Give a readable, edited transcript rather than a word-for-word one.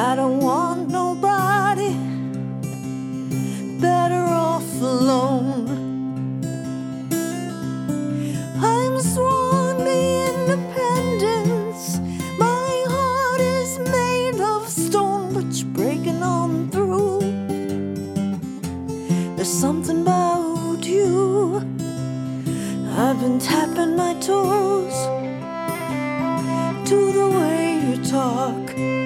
I don't want nobody, better off alone. I'm sworn to independence, my heart is made of stone, but you're breaking on through. There's something about you. I've been tapping my toes to the way you talk.